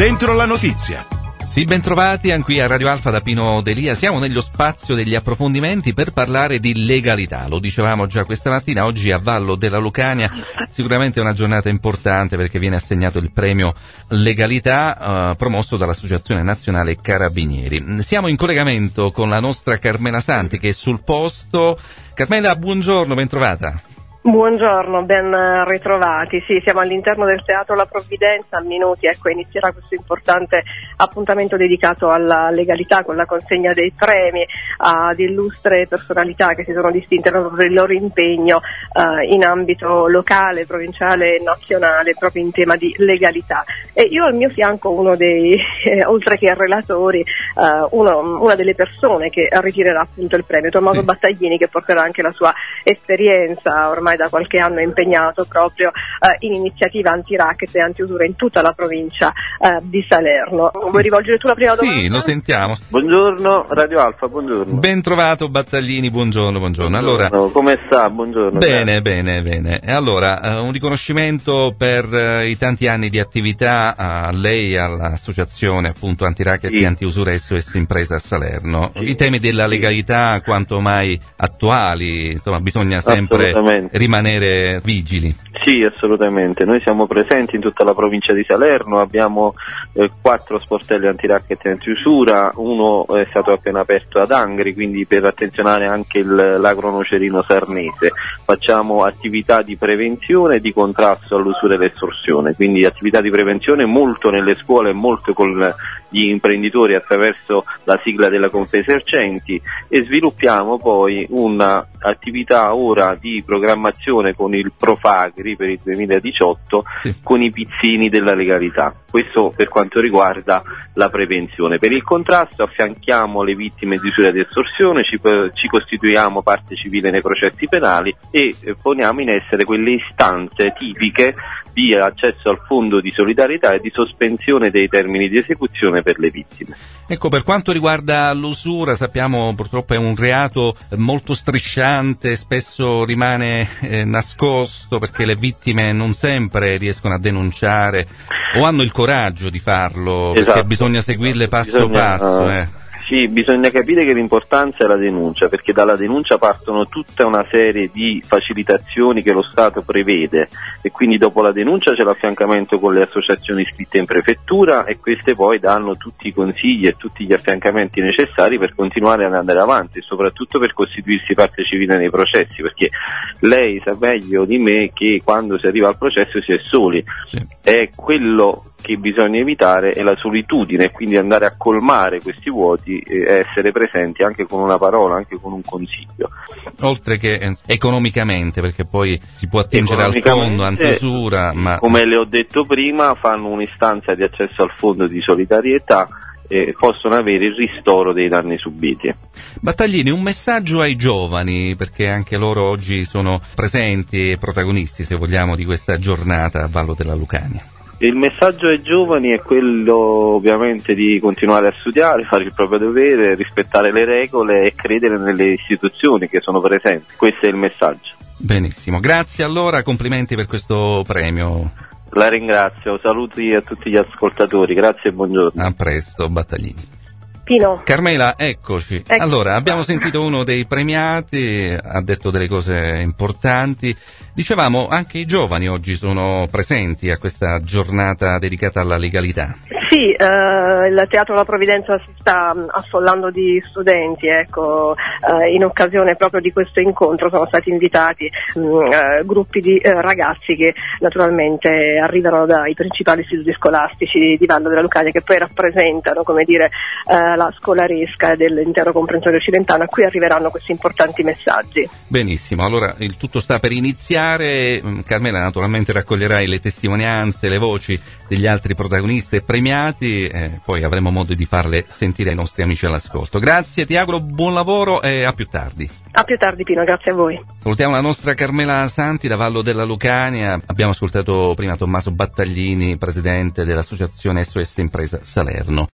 Dentro la notizia. Sì, bentrovati qui a Radio Alfa da Pino Delia. Siamo nello spazio degli approfondimenti per parlare di legalità. Lo dicevamo già questa mattina, oggi a Vallo della Lucania. Sicuramente è una giornata importante perché viene assegnato il premio Legalità promosso dall'Associazione Nazionale Carabinieri. Siamo in collegamento con la nostra Carmela Santi che è sul posto. Carmela, buongiorno, bentrovata. Buongiorno, ben ritrovati. Sì, siamo all'interno del Teatro La Provvidenza, a minuti inizierà questo importante appuntamento dedicato alla legalità con la consegna dei premi ad illustre personalità che si sono distinte per il loro impegno in ambito locale, provinciale e nazionale proprio in tema di legalità. E io al mio fianco uno dei, oltre che relatori, una delle persone che ritirerà appunto il premio, Tommaso Battaglini, che porterà anche la sua esperienza ormai da qualche anno impegnato proprio in iniziativa anti-racket e anti-usura in tutta la provincia di Salerno. Vuoi rivolgere tu la prima domanda? Sì, lo sentiamo. Buongiorno, Radio Alfa, buongiorno. Ben trovato Battaglini, buongiorno. Allora, come sta? Buongiorno. Bene. Allora, un riconoscimento per i tanti anni di attività a lei, all'associazione appunto anti-racket e anti-usura SOS Impresa a Salerno. I temi della legalità quanto mai attuali, insomma, bisogna sempre rimanere vigili. Sì, assolutamente. Noi siamo presenti in tutta la provincia di Salerno, abbiamo 4 sportelli anti-racket e anti-usura, uno è stato appena aperto ad Angri, quindi per attenzionare anche l'agronocerino sarnese. Facciamo attività di prevenzione e di contrasto all'usura e all'estorsione, quindi attività di prevenzione molto nelle scuole e molto con gli imprenditori attraverso la sigla della Confesercenti, e sviluppiamo poi un'attività ora di programmazione con il Profagri per il 2018 con i pizzini della legalità. Questo per quanto riguarda la prevenzione. Per il contrasto affianchiamo le vittime di usura ed estorsione, ci costituiamo parte civile nei processi penali e poniamo in essere quelle istanze tipiche di accesso al fondo di solidarietà e di sospensione dei termini di esecuzione per le vittime. Ecco, per quanto riguarda l'usura, sappiamo purtroppo è un reato molto strisciante, spesso rimane nascosto perché le vittime non sempre riescono a denunciare o hanno il coraggio di farlo, perché bisogna seguirle passo passo. Sì, bisogna capire che l'importanza è la denuncia, perché dalla denuncia partono tutta una serie di facilitazioni che lo Stato prevede, e quindi dopo la denuncia c'è l'affiancamento con le associazioni iscritte in prefettura, e queste poi danno tutti i consigli e tutti gli affiancamenti necessari per continuare ad andare avanti e soprattutto per costituirsi parte civile nei processi, perché lei sa meglio di me che quando si arriva al processo si è soli. È quello che bisogna evitare è la solitudine, quindi andare a colmare questi vuoti e essere presenti anche con una parola, anche con un consiglio. Oltre che economicamente, perché poi si può attingere al fondo anti-usura, ma come le ho detto prima, fanno un'istanza di accesso al fondo di solidarietà e possono avere il ristoro dei danni subiti. Battaglini, un messaggio ai giovani, perché anche loro oggi sono presenti e protagonisti, se vogliamo, di questa giornata a Vallo della Lucania. Il messaggio ai giovani è quello ovviamente di continuare a studiare, fare il proprio dovere, rispettare le regole e credere nelle istituzioni che sono presenti. Questo è il messaggio. Benissimo, grazie allora, complimenti per questo premio. La ringrazio, saluti a tutti gli ascoltatori, grazie e buongiorno. A presto, Battaglini. Pino. Carmela, eccoci. Allora, abbiamo sentito uno dei premiati, ha detto delle cose importanti. Dicevamo, anche i giovani oggi sono presenti a questa giornata dedicata alla legalità. Sì, il Teatro La Provvidenza si sta affollando di studenti, in occasione proprio di questo incontro sono stati invitati gruppi di ragazzi che naturalmente arrivano dai principali istituti scolastici di Vallo della Lucania, che poi rappresentano, come dire, la scolaresca dell'intero comprensorio occidentale, a cui arriveranno questi importanti messaggi. Benissimo, allora il tutto sta per iniziare. Carmela, naturalmente raccoglierai le testimonianze, le voci degli altri protagonisti e premiati, poi avremo modo di farle sentire ai nostri amici all'ascolto. Grazie, ti auguro buon lavoro e a più tardi. A più tardi, Pino, grazie a voi. Salutiamo la nostra Carmela Santi da Vallo della Lucania. Abbiamo ascoltato prima Tommaso Battaglini, presidente dell'associazione SOS Impresa Salerno.